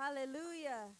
Hallelujah.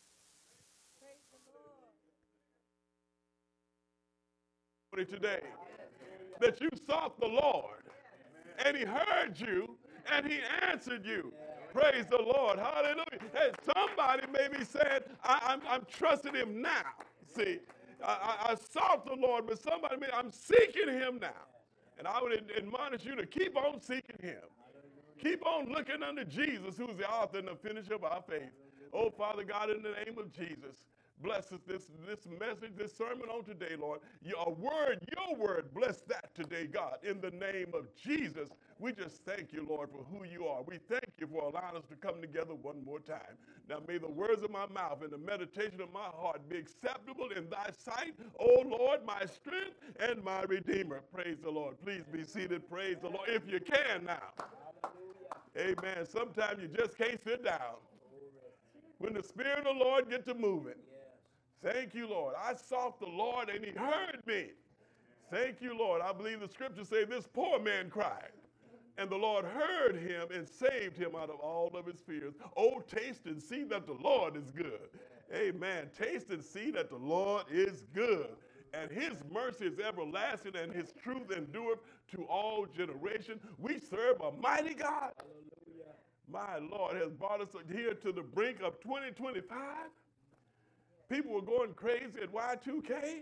Today that you sought the Lord and he heard you and he answered you. Praise the Lord. Hallelujah. Hey, somebody may be saying, I'm trusting him now. See, I sought the Lord, but somebody may, I'm seeking him now. And I would admonish you to keep on seeking him. Keep on looking unto Jesus, who's the author and the finisher of our faith. Oh, Father God, in the name of Jesus, bless us this message, this sermon on today, Lord. Your word, bless that today, God. In the name of Jesus, we just thank you, Lord, for who you are. We thank you for allowing us to come together one more time. Now, may the words of my mouth and the meditation of my heart be acceptable in thy sight, oh Lord, my strength and my redeemer. Praise the Lord. Please be seated. Praise the Lord. If you can now. Amen. Sometimes you just can't sit down. When the Spirit of the Lord gets to moving. Thank you, Lord. I sought the Lord and he heard me. Thank you, Lord. I believe the scriptures say this poor man cried. And the Lord heard him and saved him out of all of his fears. Oh, taste and see that the Lord is good. Amen. Taste and see that the Lord is good. And his mercy is everlasting and his truth endureth to all generations. We serve a mighty God. My Lord has brought us here to the brink of 2025. People were going crazy at Y2K,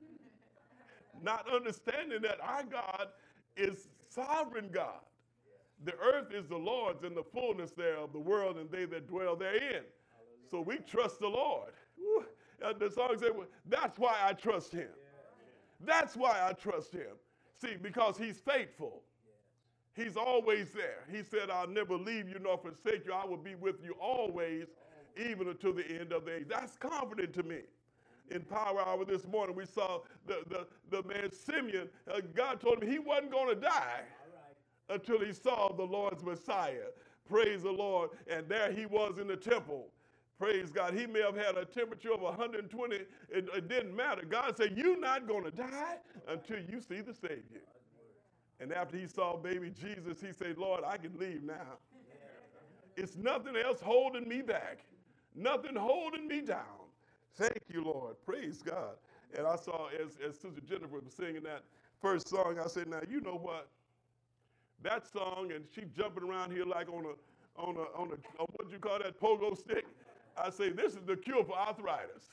not understanding that our God is sovereign God. The earth is the Lord's and the fullness thereof, the world and they that dwell therein. So we trust the Lord. Woo. The song said, well, that's why I trust him. That's why I trust him. See, because he's faithful. He's always there. He said, I'll never leave you nor forsake you. I will be with you always, even until the end of the age. That's confident to me. In Power Hour this morning, we saw the man Simeon. God told him he wasn't going to die until he saw the Lord's Messiah. Praise the Lord. And there he was in the temple. Praise God. He may have had a temperature of 120. It didn't matter. God said, you're not going to die until you see the Savior. And after he saw baby Jesus, he said, Lord, I can leave now. It's nothing else holding me back. Nothing holding me down. Thank you, Lord. Praise God. And I saw as Sister Jennifer was singing that first song, I said, now, you know what? That song, and she jumping around here like on what you call that, pogo stick. I say, this is the cure for arthritis.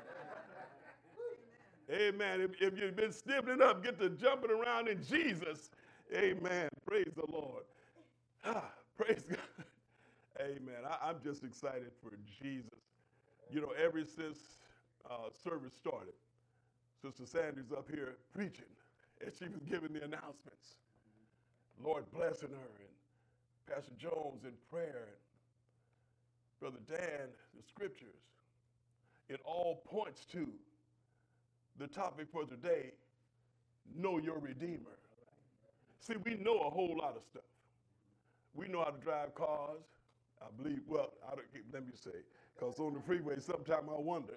Amen. If you've been stiffening up, get to jumping around in Jesus. Amen. Praise the Lord. Praise God. Amen. I'm just excited for Jesus. You know, ever since service started, Sister Sandy's up here preaching, and she was giving the announcements. Lord blessing her, and Pastor Jones in prayer, and Brother Dan, the scriptures. It all points to the topic for today, know your Redeemer. See, we know a whole lot of stuff. We know how to drive cars. I believe, well, let me say, because on the freeway, sometimes I wonder,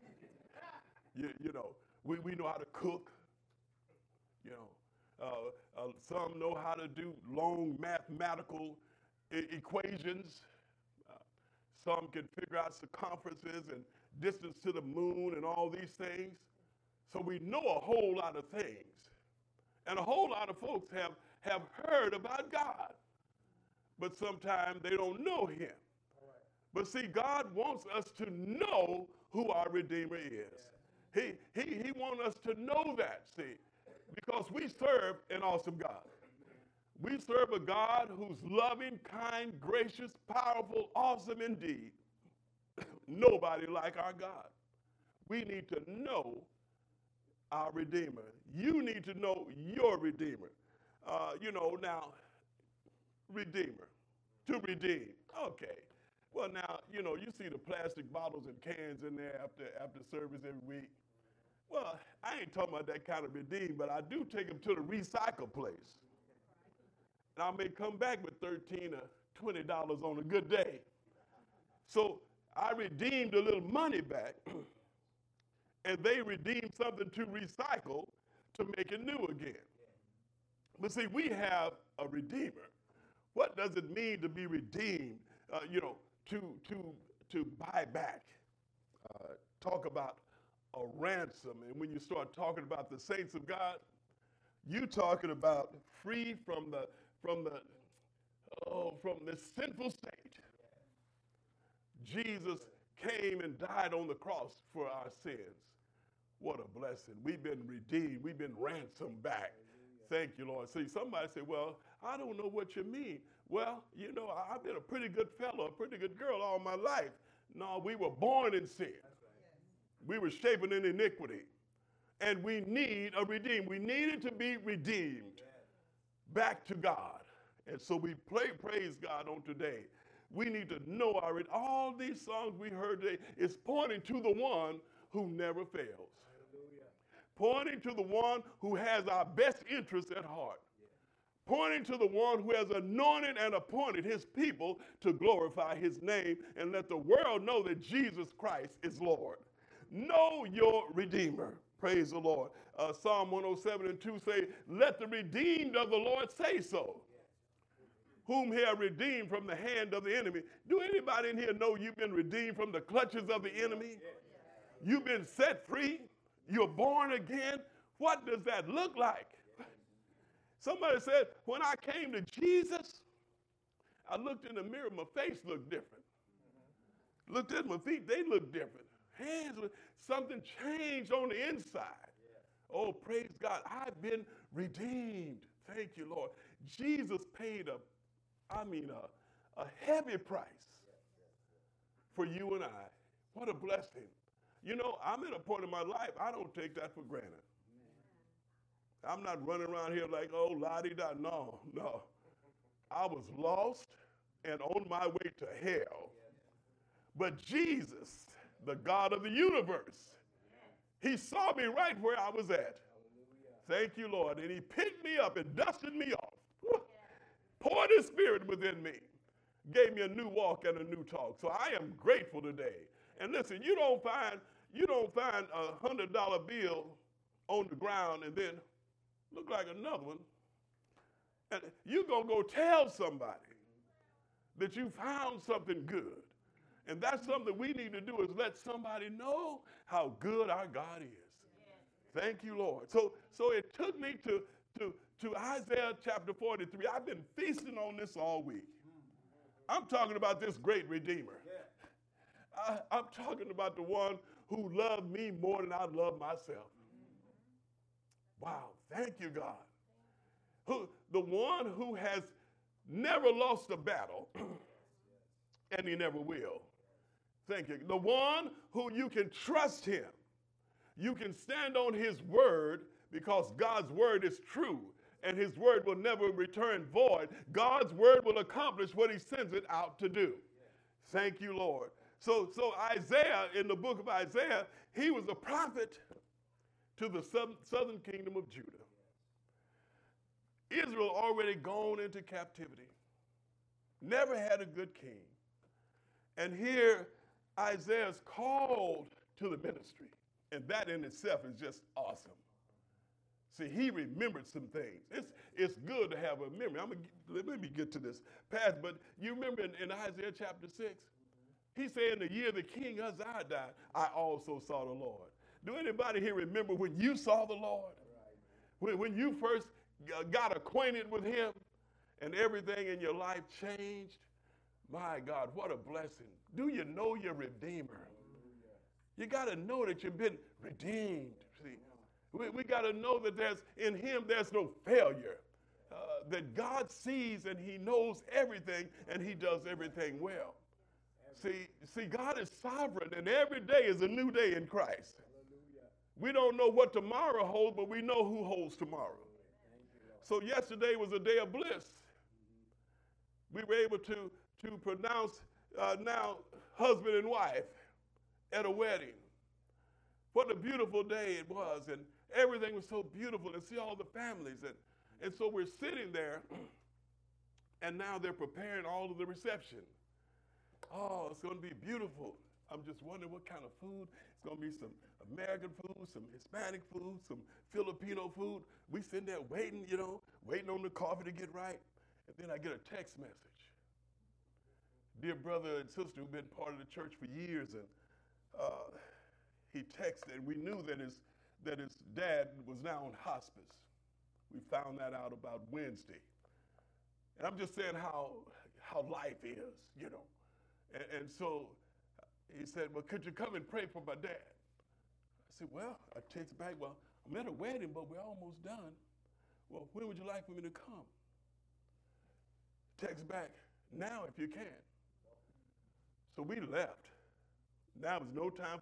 you know, we know how to cook. You know, some know how to do long mathematical equations. Uh, some can figure out circumferences and distance to the moon and all these things. So we know a whole lot of things. And a whole lot of folks have heard about God. But sometimes they don't know him. But see, God wants us to know who our Redeemer is. He wants us to know that, see, because we serve an awesome God. We serve a God who's loving, kind, gracious, powerful, awesome indeed. Nobody like our God. We need to know our Redeemer. You need to know your Redeemer. You know, now, Redeemer, to redeem. Okay. Well, now, you know, you see the plastic bottles and cans in there after service every week. Well, I ain't talking about that kind of redeem, but I do take them to the recycle place. And I may come back with $13 or $20 on a good day. So I redeemed a little money back, and they redeemed something to recycle to make it new again. But see, we have a Redeemer. What does it mean to be redeemed? You know, to buy back. Talk about a ransom. And when you start talking about the saints of God, you talking about free from the sinful state. Jesus came and died on the cross for our sins. What a blessing. We've been redeemed. We've been ransomed back. Thank you, Lord. See, somebody say, well, I don't know what you mean. Well, you know, I've been a pretty good fellow, a pretty good girl all my life. No, we were born in sin. We were shapen in iniquity. And we need a redeemed. We needed to be redeemed back to God. And so we praise God on today. We need to know all these songs we heard today is pointing to the one who never fails. Pointing to the one who has our best interests at heart. Pointing to the one who has anointed and appointed his people to glorify his name and let the world know that Jesus Christ is Lord. Know your Redeemer. Praise the Lord. Psalm 107:2 say, let the redeemed of the Lord say so, whom he have redeemed from the hand of the enemy. Do anybody in here know you've been redeemed from the clutches of the enemy? You've been set free. You're born again. What does that look like? Somebody said, when I came to Jesus, I looked in the mirror, my face looked different. Looked at my feet, they looked different. Hands, something changed on the inside. Oh, praise God. I've been redeemed. Thank you, Lord. Jesus paid a heavy price for you and I. What a blessing. You know, I'm at a point in my life, I don't take that for granted. I'm not running around here like, oh, la-di-da. No. I was lost and on my way to hell. But Jesus, the God of the universe, he saw me right where I was at. Thank you, Lord. And he picked me up and dusted me off. Poured his spirit within me. Gave me a new walk and a new talk. So I am grateful today. And listen, you don't find a $100 bill on the ground and then look like another one. And you're going to go tell somebody that you found something good. And that's something we need to do is let somebody know how good our God is. Thank you, Lord. So it took me to Isaiah chapter 43. I've been feasting on this all week. I'm talking about this great Redeemer. I'm talking about the one who loved me more than I love myself. Wow, thank you, God. The one who has never lost a battle, and he never will. Thank you. The one who you can trust him. You can stand on his word because God's word is true, and his word will never return void. God's word will accomplish what he sends it out to do. Thank you, Lord. So Isaiah, in the book of Isaiah, he was a prophet to the southern kingdom of Judah. Israel already gone into captivity. Never had a good king. And here Isaiah's called to the ministry. And that in itself is just awesome. See, he remembered some things. It's good to have a memory. Let me get to this path. But you remember in Isaiah chapter 6, he said in the year the king Uzziah died, I also saw the Lord. Do anybody here remember when you saw the Lord? When you first got acquainted with him and everything in your life changed? My God, what a blessing. Do you know your Redeemer? You got to know that you've been redeemed. See, we got to know that in him there's no failure. That God sees and he knows everything and he does everything well. See, God is sovereign and every day is a new day in Christ. We don't know what tomorrow holds, but we know who holds tomorrow. So yesterday was a day of bliss. We were able to pronounce now husband and wife at a wedding. What a beautiful day it was, and everything was so beautiful, and see all the families. And so we're sitting there, and now they're preparing all of the reception. Oh, it's going to be beautiful. I'm just wondering what kind of food. It's going to be some American food, some Hispanic food, some Filipino food. We sitting there waiting on the coffee to get right. And then I get a text message. dear brother and sister who've been part of the church for years, and he texted, and we knew that his dad was now on hospice. We found that out about Wednesday. And I'm just saying how life is, you know. And so he said, well, could you come and pray for my dad? I said, well, I text back, well, I'm at a wedding, but we're almost done. Well, when would you like for me to come? Text back, now if you can. So we left. Now was no time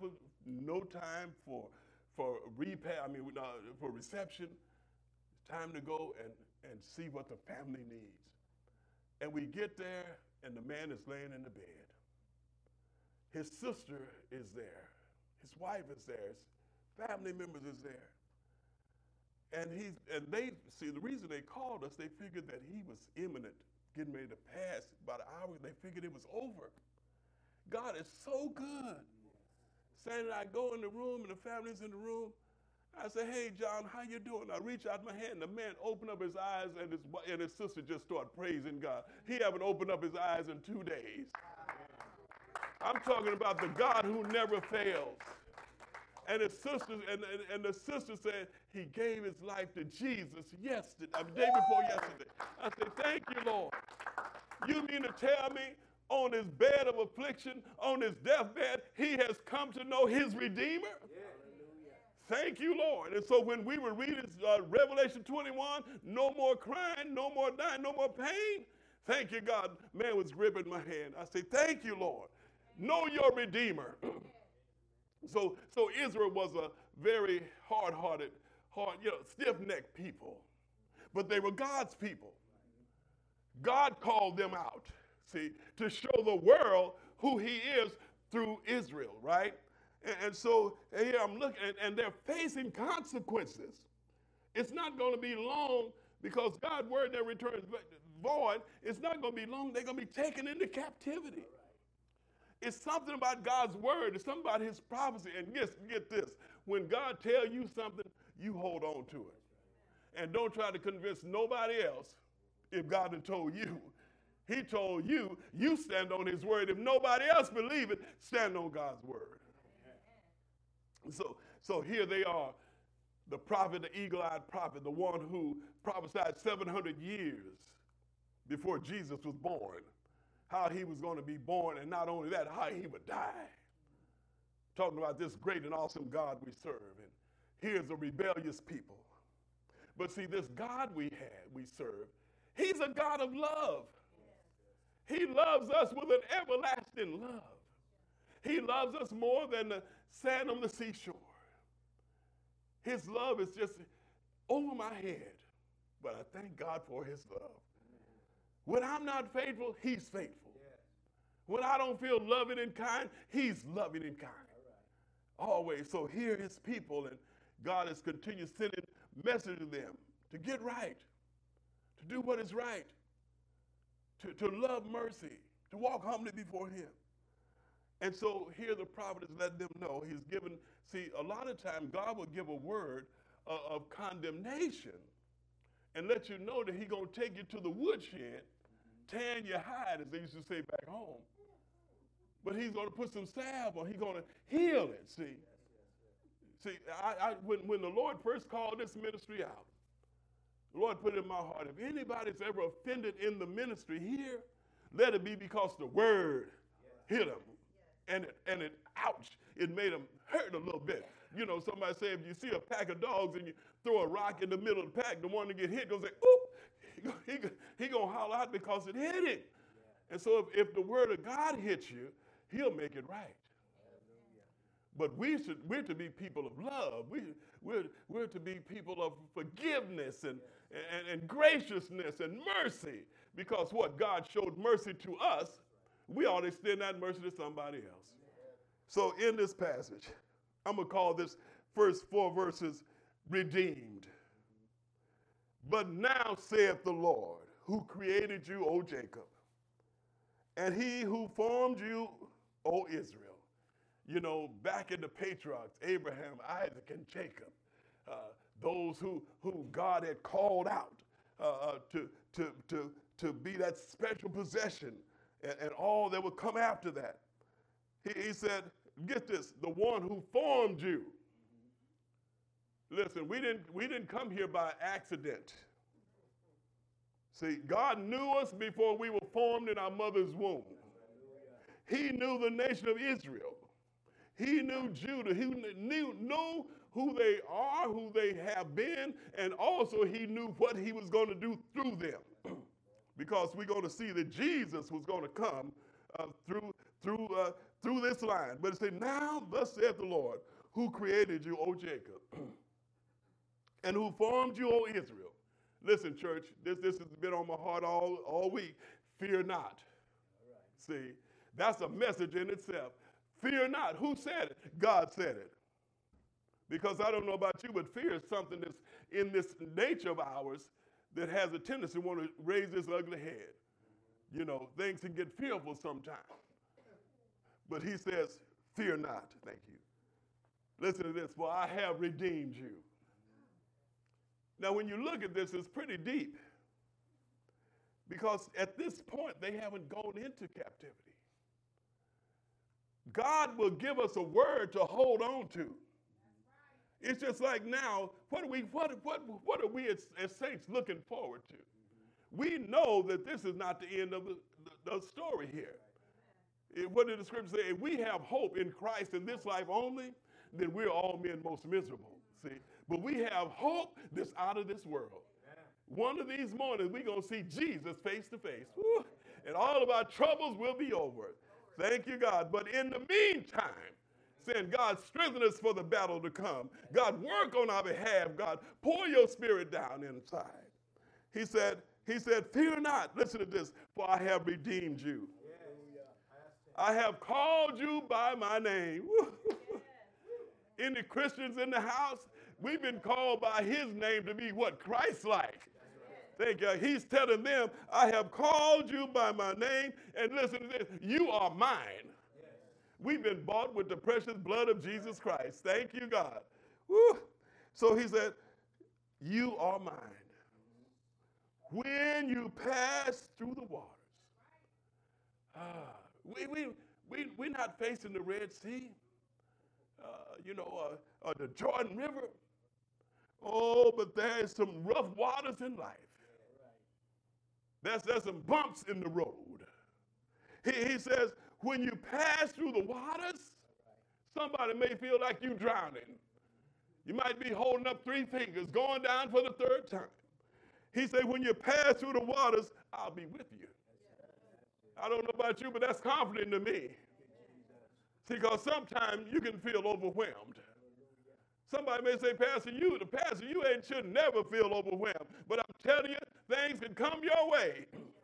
for for reception. It's time to go and see what the family needs. And we get there, and the man is laying in the bed. His sister is there. His wife is there. His family members is there. And they see, the reason they called us, they figured that he was imminent, getting ready to pass about an hour. They figured it was over. God is so good. Sandy and I go in the room, and the family's in the room. I say, hey, John, how you doing? I reach out my hand. The man opened up his eyes, and his sister just started praising God. He haven't opened up his eyes in 2 days. I'm talking about the God who never fails. And his sisters, and the sister said he gave his life to Jesus yesterday, the day before yesterday. I said, thank you, Lord. You mean to tell me on his bed of affliction, on his deathbed, he has come to know his Redeemer? Yeah. Thank you, Lord. And so when we were reading Revelation 21, no more crying, no more dying, no more pain. Thank you, God. Man was gripping my hand. I say, thank you, Lord. Know your Redeemer. So Israel was a very hard-hearted, stiff-necked people. But they were God's people. God called them out, see, to show the world who he is through Israel, right? And so here I'm looking, and they're facing consequences. It's not going to be long because God's word that returns void. It's not going to be long. They're going to be taken into captivity. It's something about God's word. It's something about his prophecy. And get this. When God tells you something, you hold on to it. And don't try to convince nobody else if God had told you. He told you, you stand on his word. If nobody else believe it, stand on God's word. So here they are, the prophet, the eagle-eyed prophet, the one who prophesied 700 years before Jesus was born, how he was going to be born, and not only that, how he would die. Talking about this great and awesome God we serve. And here's a rebellious people. But see, this God we serve, he's a God of love. He loves us with an everlasting love. He loves us more than the sand on the seashore. His love is just over my head. But I thank God for his love. When I'm not faithful, he's faithful. When I don't feel loving and kind, he's loving and kind. Always. So here are his people, and God has continued sending messages to them to get right, to do what is right, to love mercy, to walk humbly before him. And so here the prophet is letting them know he's given, see, a lot of times God will give a word of condemnation and let you know that he's going to take you to the woodshed, tan your hide, as they used to say back home. But he's going to put some salve on. He's going to heal it, see. See, when the Lord first called this ministry out, the Lord put it in my heart, if anybody's ever offended in the ministry here, let it be because the word hit them. And it, ouch, it made them hurt a little bit. You know, somebody say if you see a pack of dogs and you throw a rock in the middle of the pack, the one that get hit goes say, oop, he gonna holler out because it hit him. And so if the word of God hits you, he'll make it right. But we're to be people of love. We're to be people of forgiveness and graciousness and mercy. Because what God showed mercy to us, we ought to extend that mercy to somebody else. So in this passage, I'm going to call this first 4 verses redeemed. But now saith the Lord, who created you, O Jacob, and he who formed you, O Israel. You know, back in the patriarchs, Abraham, Isaac, and Jacob, those who God had called out to be that special possession and all that would come after that. He said, get this, the one who formed you. Listen, we didn't come here by accident. See, God knew us before we were formed in our mother's womb. He knew the nation of Israel. He knew Judah. He knew who they are, who they have been, and also he knew what he was going to do through them. Because we're going to see that Jesus was going to come through this line. But it said, now thus saith the Lord, who created you, O Jacob, and who formed you, O Israel. Listen, church, this has been on my heart all week. Fear not. See, that's a message in itself. Fear not. Who said it? God said it. Because I don't know about you, but fear is something that's in this nature of ours that has a tendency to want to raise this ugly head. You know, things can get fearful sometimes. But he says, fear not. Thank you. Listen to this. For I have redeemed you. Now, when you look at this, it's pretty deep. Because at this point, they haven't gone into captivity. God will give us a word to hold on to. It's just like now, what are we as saints looking forward to? We know that this is not the end of the story here. What did the scripture say? If we have hope in Christ in this life only, then we're all men most miserable. See? But we have hope that's out of this world. One of these mornings, we're going to see Jesus face to face. Woo, and all of our troubles will be over. Thank you, God. But in the meantime, saying, God, strengthen us for the battle to come. God, work on our behalf. God, pour your spirit down inside. He said, fear not. Listen to this. For I have redeemed you. I have called you by my name. Any Christians in the house, we've been called by his name to be what? Christ-like. Thank you. He's telling them, I have called you by my name, and listen to this, you are mine. We've been bought with the precious blood of Jesus Christ. Thank you, God. Woo. So he said, you are mine. When you pass through the waters. We're not facing the Red Sea, or the Jordan River. Oh, but there's some rough waters in life. There's some bumps in the road. He says, when you pass through the waters, somebody may feel like you're drowning. You might be holding up 3 fingers, going down for the 3rd time. He said, when you pass through the waters, I'll be with you. I don't know about you, but that's comforting to me. See, because sometimes you can feel overwhelmed. Somebody may say, Pastor, you should never feel overwhelmed. But I'm telling you, things can come your way.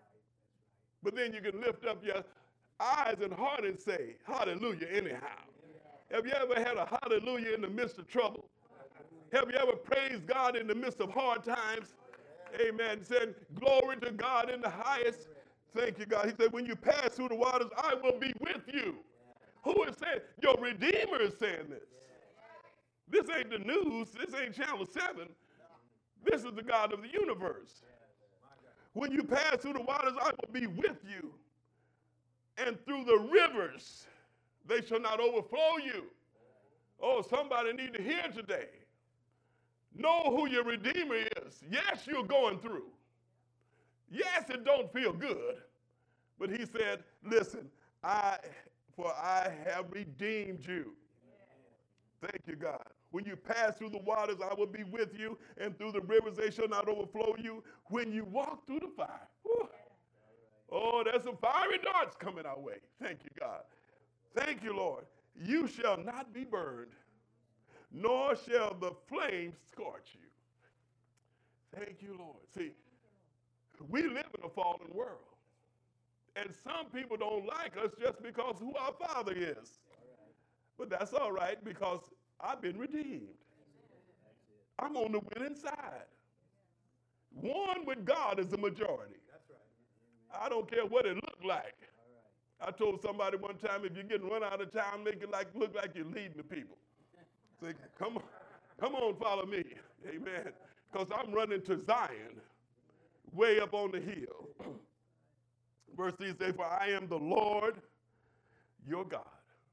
But then you can lift up your eyes and heart and say, hallelujah anyhow. Have you ever had a hallelujah in the midst of trouble? Have you ever praised God in the midst of hard times? Amen. Said, glory to God in the highest. Thank you, God. He said, when you pass through the waters, I will be with you. Who is saying? Your Redeemer is saying this. This ain't the news. This ain't Channel 7. This is the God of the universe. When you pass through the waters, I will be with you. And through the rivers, they shall not overflow you. Oh, somebody need to hear today. Know who your Redeemer is. Yes, you're going through. Yes, it don't feel good. But he said, listen, for I have redeemed you. Thank you, God. When you pass through the waters, I will be with you, and through the rivers, they shall not overflow you. When you walk through the fire, whew, oh, there's some fiery darts coming our way. Thank you, God. Thank you, Lord. You shall not be burned, nor shall the flames scorch you. Thank you, Lord. See, we live in a fallen world. And some people don't like us just because who our Father is. But that's all right because I've been redeemed. I'm on the winning side. One with God is the majority. I don't care what it looked like. I told somebody one time, if you're getting run out of town, make it look like you're leading the people. Say, come on, follow me. Amen. Because I'm running to Zion, way up on the hill. Verse 3 says, for I am the Lord your God.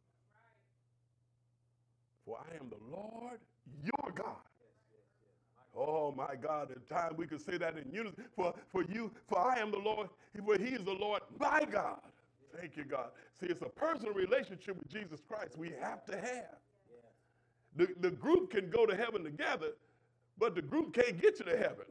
For I am the Lord your God. Oh my God, at times we could say that in unison. For I am the Lord, for he is the Lord my God. Thank you, God. See, it's a personal relationship with Jesus Christ we have to have. The group can go to heaven together, but the group can't get you to heaven.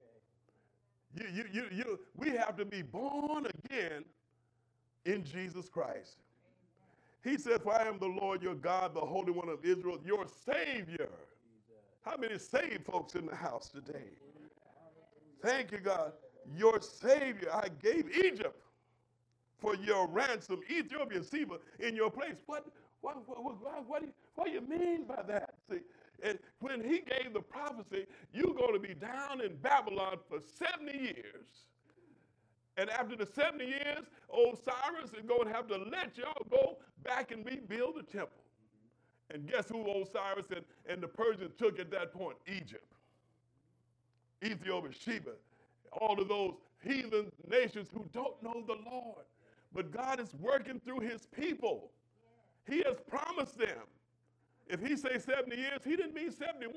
We have to be born again in Jesus Christ. He said, for I am the Lord your God, the Holy One of Israel, your Savior. How many saved folks in the house today? Thank you, God. Your Savior. I gave Egypt for your ransom, Ethiopian Seba in your place. What do you mean by that? See, and when he gave the prophecy, you're going to be down in Babylon for 70 years. And after the 70 years, Osiris is going to have to let y'all go back and rebuild the temple. And guess who Osiris and the Persians took at that point? Egypt, Ethiopia, Sheba, all of those heathen nations who don't know the Lord. But God is working through his people. He has promised them. If he says 70 years, he didn't mean 71.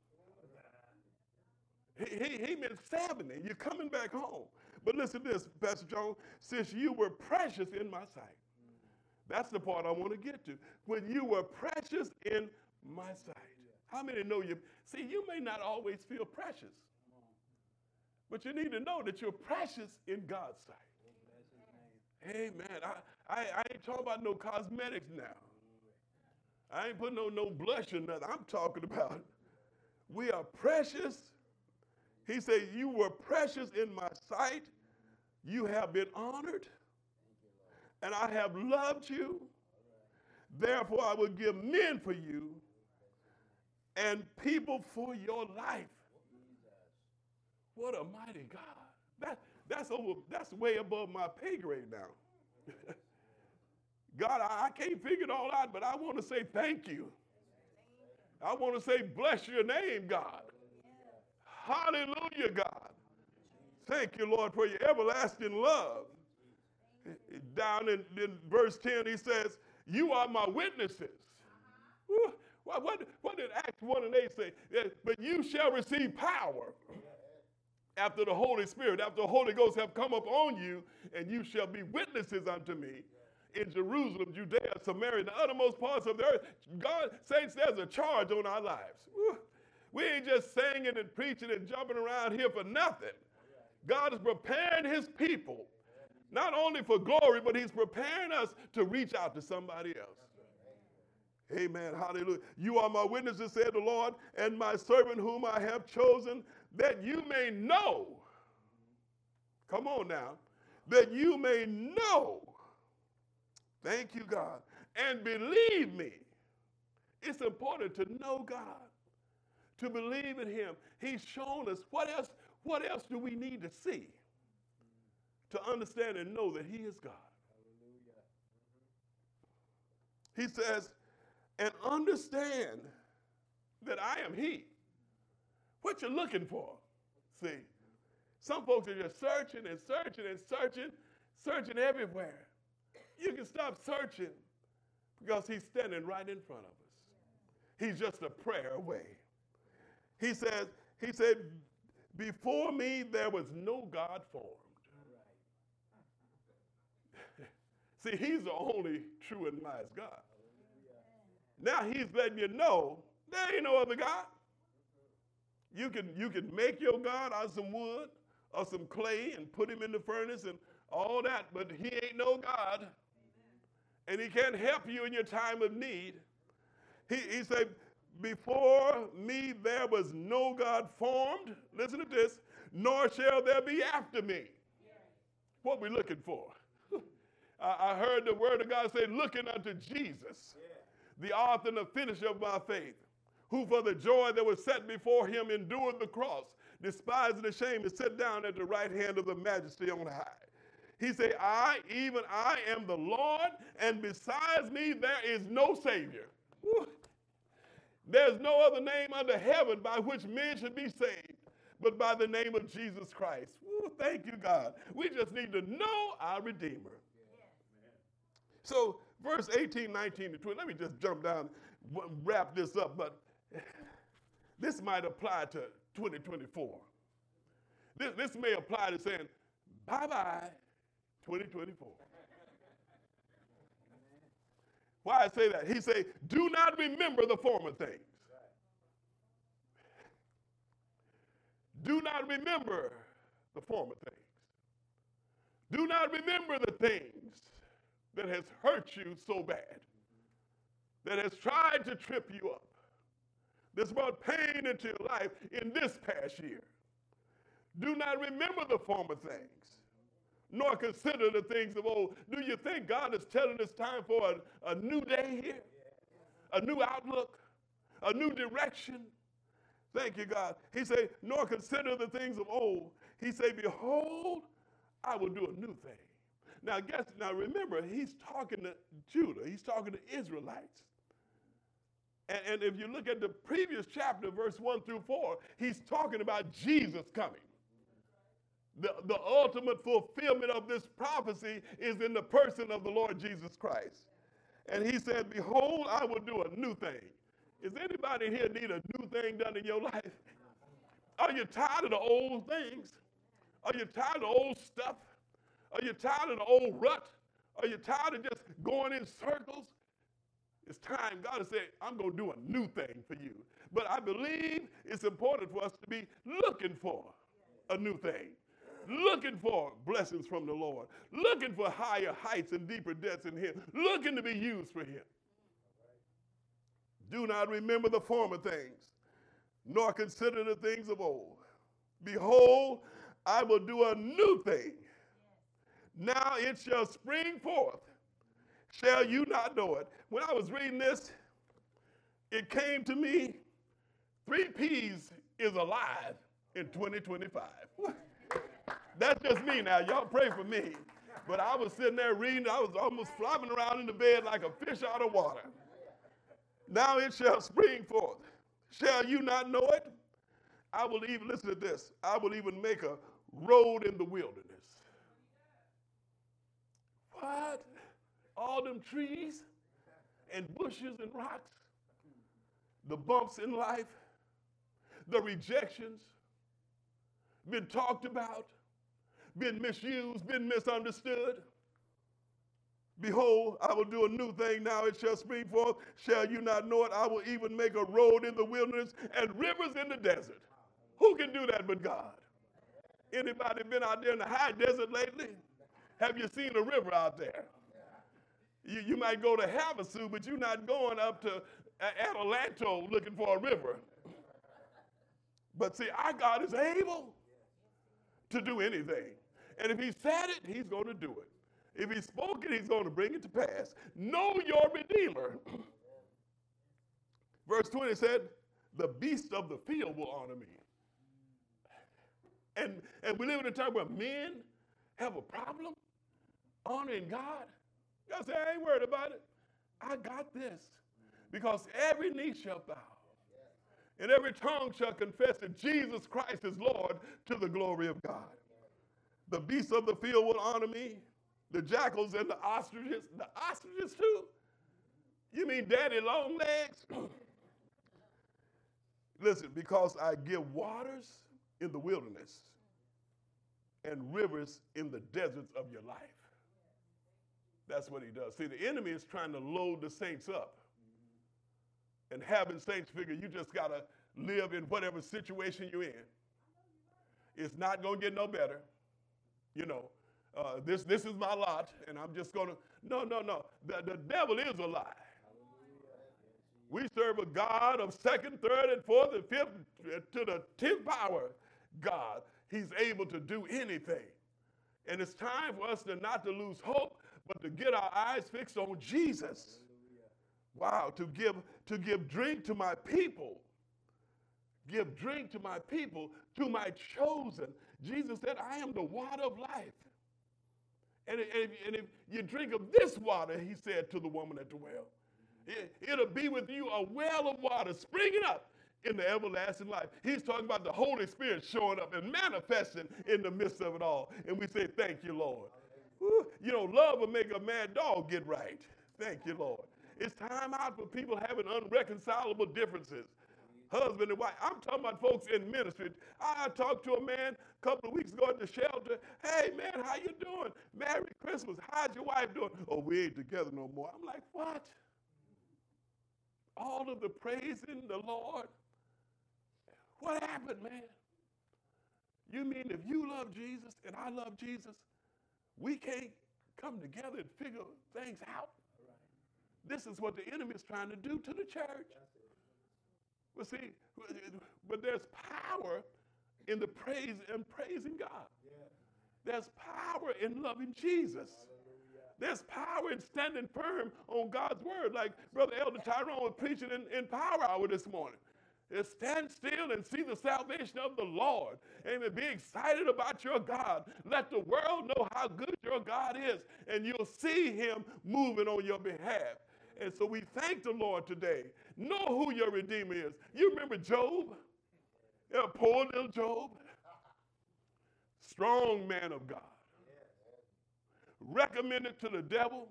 He meant 70. You're coming back home. But listen to this, Pastor Jones. Since you were precious in my sight. That's the part I want to get to. When you were precious in my sight. How many know you? See, you may not always feel precious. But you need to know that you're precious in God's sight. Amen. I ain't talking about no cosmetics now. I ain't putting no blush or nothing. I'm talking about we are precious. He said, you were precious in my sight. You have been honored. And I have loved you. Therefore, I will give men for you and people for your life. What a mighty God. That's way above my pay grade now. God, I can't figure it all out, but I want to say thank you. I want to say bless your name, God. Hallelujah, God. Thank you, Lord, for your everlasting love. Down in verse 10, he says, you are my witnesses. What did Acts 1 and 8 say? But you shall receive power after the Holy Spirit, after the Holy Ghost have come upon you, and you shall be witnesses unto me in Jerusalem, Judea, Samaria, the uttermost parts of the earth. God, saints, there's a charge on our lives. We ain't just singing and preaching and jumping around here for nothing. God is preparing his people, not only for glory, but he's preparing us to reach out to somebody else. Amen. Hallelujah. You are my witnesses, said the Lord, and my servant whom I have chosen, that you may know. Come on now. That you may know. Thank you, God. And believe me. It's important to know God, to believe in him. He's shown us what else do we need to see to understand and know that he is God. He says, and understand that I am he. What you looking for? See, some folks are just searching and searching and searching everywhere. You can stop searching because he's standing right in front of us. He's just a prayer away. He said, before me there was no God formed. See, he's the only true and wise God. Now he's letting you know there ain't no other God. You can make your God out of some wood or some clay and put him in the furnace and all that, but he ain't no God. And he can't help you in your time of need. He said, before me there was no God formed. Listen to this. Nor shall there be after me. What we looking for? I heard the word of God say, looking unto Jesus, the author and the finisher of my faith, who for the joy that was set before him endured the cross, despising the shame, and sat down at the right hand of the majesty on high. He said, even I am the Lord, and besides me there is no Savior. Woo. There's no other name under heaven by which men should be saved, but by the name of Jesus Christ. Ooh, thank you, God. We just need to know our Redeemer. So verse 18, 19, and 20, let me just jump down, wrap this up, but this might apply to 2024. This may apply to saying, bye-bye, 2024. Why I say that? He say, do not remember the former things. Do not remember the former things. Do not remember the things that has hurt you so bad, that has tried to trip you up, that's brought pain into your life in this past year. Do not remember the former things, nor consider the things of old. Do you think God is telling us time for a new day here? A new outlook? A new direction? Thank you, God. He said, nor consider the things of old. He said, behold, I will do a new thing. Now remember, he's talking to Judah. He's talking to Israelites. And if you look at the previous chapter, verse 1 through 4, he's talking about Jesus coming. The ultimate fulfillment of this prophecy is in the person of the Lord Jesus Christ. And he said, behold, I will do a new thing. Is anybody here need a new thing done in your life? Are you tired of the old things? Are you tired of the old stuff? Are you tired of the old rut? Are you tired of just going in circles? It's time. God has said, I'm going to do a new thing for you. But I believe it's important for us to be looking for a new thing. Looking for blessings from the Lord. Looking for higher heights and deeper depths in him. Looking to be used for him. Do not remember the former things, nor consider the things of old. Behold, I will do a new thing. Now it shall spring forth. Shall you not know it? When I was reading this, it came to me, 3 P's is alive in 2025. That's just me now. Y'all pray for me. But I was sitting there reading. I was almost flopping around in the bed like a fish out of water. Now it shall spring forth. Shall you not know it? I will even, listen to this, I will even make a road in the wilderness. What? All them trees and bushes and rocks, the bumps in life, the rejections, been talked about, been misused, been misunderstood. Behold, I will do a new thing now, it shall spring forth. Shall you not know it? I will even make a road in the wilderness and rivers in the desert. Who can do that but God? Anybody been out there in the high desert lately? Have you seen a river out there? You might go to Havasu, but you're not going up to Adelanto looking for a river. But see, our God is able to do anything. And if he said it, he's going to do it. If he spoke it, he's going to bring it to pass. Know your Redeemer. Verse 20 said, the beast of the field will honor me. And we live in a time where men have a problem honoring God. God said, I ain't worried about it. I got this. Because every knee shall bow. And every tongue shall confess that Jesus Christ is Lord to the glory of God. The beasts of the field will honor me. The jackals and the ostriches too? You mean daddy long legs? Listen, because I give waters in the wilderness and rivers in the deserts of your life. That's what he does. See, the enemy is trying to load the saints up. And having saints figure you just got to live in whatever situation you're in. It's not going to get no better. You know, this is my lot, and I'm just going to, no. The devil is a lie. We serve a God of second, third, and fourth, and fifth, to the 10th power God. He's able to do anything. And it's time for us not to lose hope, but to get our eyes fixed on Jesus. Wow, to give drink to my people. Give drink to my people, to my chosen. Jesus said, I am the water of life. And if you drink of this water, he said to the woman at the well, it'll be with you a well of water springing up in the everlasting life. He's talking about the Holy Spirit showing up and manifesting in the midst of it all. And we say, thank you, Lord. Woo. You know, love will make a mad dog get right. Thank you, Lord. It's time out for people having unreconcilable differences. Husband and wife. I'm talking about folks in ministry. I talked to a man a couple of weeks ago at the shelter. Hey, man, how you doing? Merry Christmas. How's your wife doing? Oh, we ain't together no more. I'm like, what? All of the praising the Lord? What happened, man? You mean if you love Jesus and I love Jesus, we can't come together and figure things out? This is what the enemy is trying to do to the church. But see, but there's power in the praise and praising God. There's power in loving Jesus. There's power in standing firm on God's word. Like Brother Elder Tyrone was preaching in Power Hour this morning. Just stand still and see the salvation of the Lord. Amen. Be excited about your God. Let the world know how good your God is, and you'll see him moving on your behalf. And so we thank the Lord today. Know who your Redeemer is. You remember Job? Yeah, poor little Job. Strong man of God. Recommended to the devil.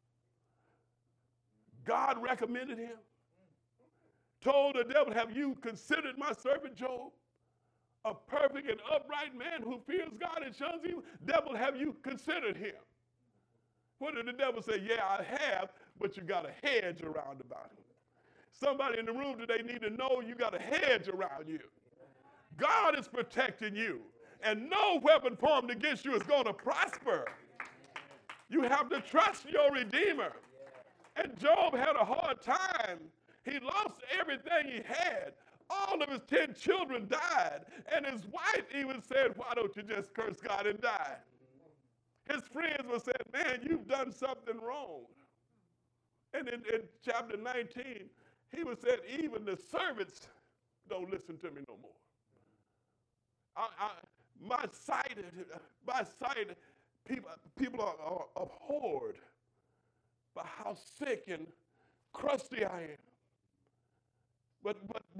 God recommended him. Told the devil, have you considered my servant Job? A perfect and upright man who fears God and shuns evil. Devil, have you considered him? What did the devil say? Yeah, I have, but you got a hedge around about him. Somebody in the room today need to know you got a hedge around you. God is protecting you, and no weapon formed against you is going to prosper. You have to trust your Redeemer. And Job had a hard time. He lost everything he had. All of his 10 children died. And his wife even said, why don't you just curse God and die? His friends were saying, man, you've done something wrong. And in chapter 19, he was saying, even the servants don't listen to me no more. My sight, people are abhorred by how sick and crusty I am. But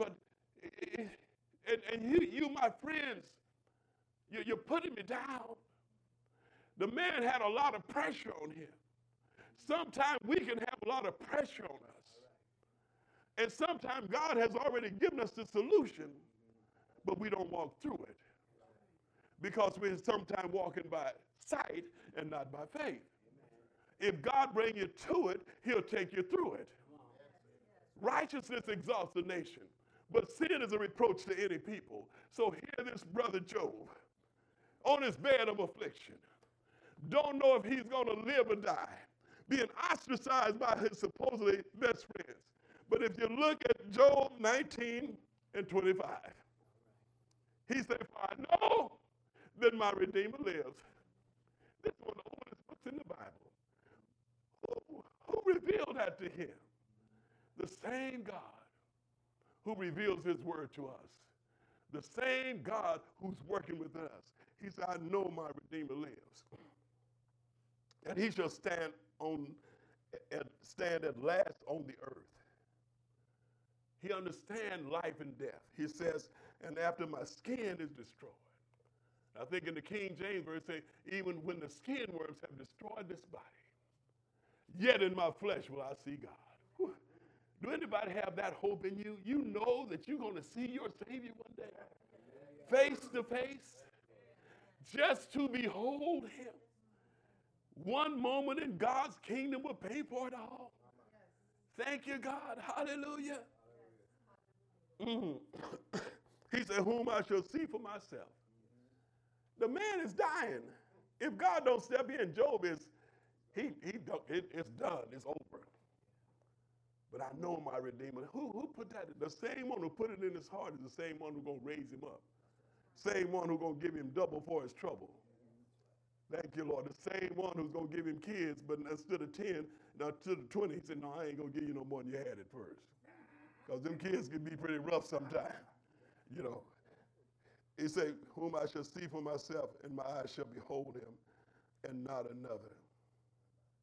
you, my friends, you're putting me down. The man had a lot of pressure on him. Sometimes we can have a lot of pressure on us. And sometimes God has already given us the solution, but we don't walk through it. Because we're sometimes walking by sight and not by faith. If God brings you to it, he'll take you through it. Righteousness exalts the nation, but sin is a reproach to any people. So hear this brother Job on his bed of affliction. Don't know if he's going to live or die, being ostracized by his supposedly best friends. But if you look at Job 19 and 25, he said, for I know that my Redeemer lives. This is one of the oldest books in the Bible. Who revealed that to him? The same God who reveals his word to us. The same God who's working with us. He said, I know my Redeemer lives. And he shall stand at last on the earth. He understands life and death. He says, and after my skin is destroyed. I think in the King James verse, say, even when the skin worms have destroyed this body, yet in my flesh will I see God. Whew. Do anybody have that hope in you? You know that you're going to see your Savior one day, face to face, just to behold him. One moment in God's kingdom will pay for it all. Thank you, God. Hallelujah. He said, whom I shall see for myself. The man is dying. If God don't step in, Job is, it's done. It's over. But I know my Redeemer. Who put that? The same one who put it in his heart is the same one who's going to raise him up. Same one who's going to give him double for his trouble. Thank you, Lord. The same one who's going to give him kids, but instead of 10, now to the 20, he said, no, I ain't going to give you no more than you had at first. Because them kids can be pretty rough sometimes, you know. He said, whom I shall see for myself, and my eyes shall behold him, and not another.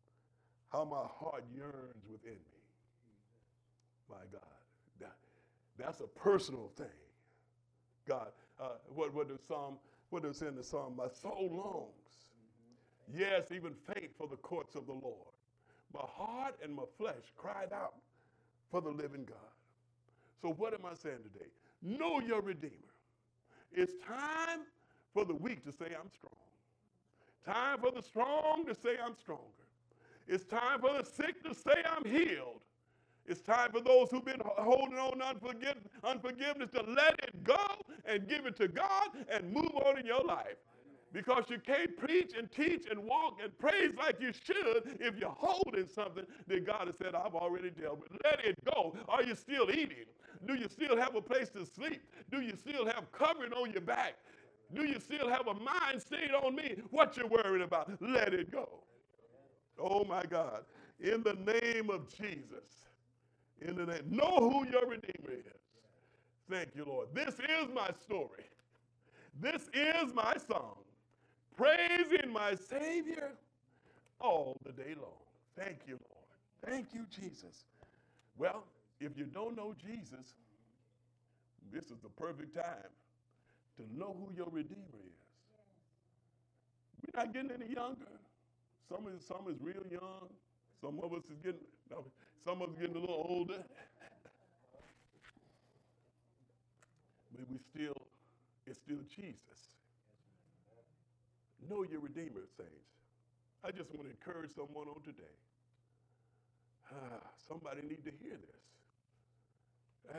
How my heart yearns within me. My God. That's a personal thing. God, what does in the psalm? My soul longs, yes, even faint for the courts of the Lord. My heart and my flesh cried out for the living God. So what am I saying today? Know your Redeemer. It's time for the weak to say, I'm strong. Time for the strong to say, I'm stronger. It's time for the sick to say, I'm healed. It's time for those who've been holding on to unforgiveness to let it go and give it to God and move on in your life. Because you can't preach and teach and walk and praise like you should if you're holding something that God has said, I've already dealt with. Let it go. Are you still eating? Do you still have a place to sleep? Do you still have covering on your back? Do you still have a mind stayed on me? What you worried about? Let it go. Oh my God. In the name of Jesus. In the name. Know who your Redeemer is. Thank you, Lord. This is my story. This is my song. Praising my Savior all the day long. Thank you, Lord. Thank you, Jesus. Well, if you don't know Jesus, this is the perfect time to know who your Redeemer is. We're not getting any younger. Some is real young. Some of us is getting a little older. But it's still Jesus. Know your Redeemer, saints. I just want to encourage someone on today. Somebody need to hear this.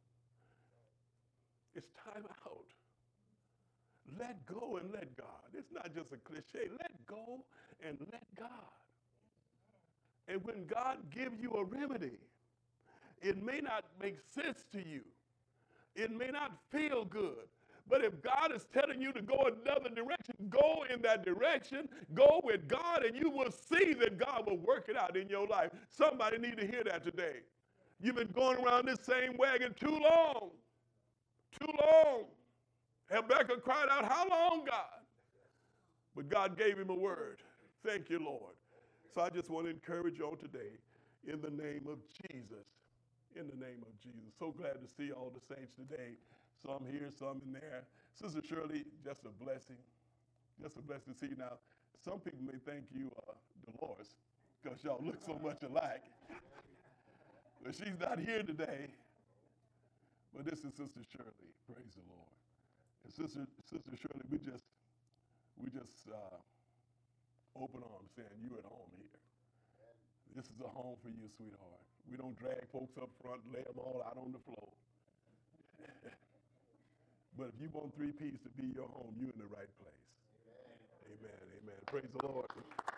It's time out. Let go and let God. It's not just a cliche. Let go and let God. And when God gives you a remedy, it may not make sense to you. It may not feel good. But if God is telling you to go another direction, go in that direction, go with God, and you will see that God will work it out in your life. Somebody need to hear that today. You've been going around this same wagon too long. Too long. Habakkuk cried out, how long, God? But God gave him a word. Thank you, Lord. So I just want to encourage you all today in the name of Jesus. In the name of Jesus. So glad to see all the saints today. Some here, some in there. Sister Shirley, just a blessing. Just a blessing to see you. Now, some people may think you Dolores because y'all look so much alike. But she's not here today. But this is Sister Shirley. Praise the Lord. And Sister Shirley, we just open arms saying you're at home here. This is a home for you, sweetheart. We don't drag folks up front, lay them all out on the floor. But if you want 3Ps to be your home, you're in the right place. Amen. Amen. Amen. Praise the Lord.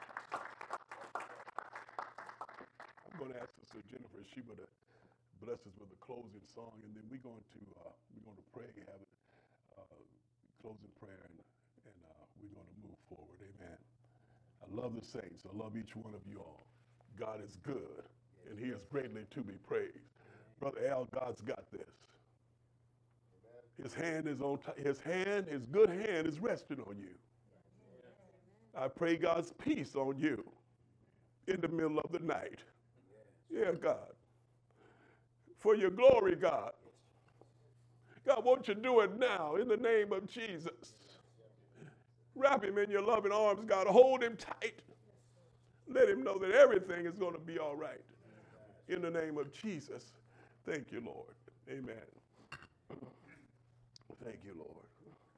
I'm going to ask Sister Jennifer if she would bless us with a closing song, and then we're going to pray, have a closing prayer, and we're going to move forward. Amen. I love the saints. I love each one of you all. God is good, and he is greatly to be praised. Brother Al, God's got this. His hand is on his good hand is resting on you. I pray God's peace on you in the middle of the night. Yeah, God. For your glory, God. God, won't you do it now in the name of Jesus? Wrap him in your loving arms, God. Hold him tight. Let him know that everything is going to be all right. In the name of Jesus. Thank you, Lord. Amen. Thank you, Lord.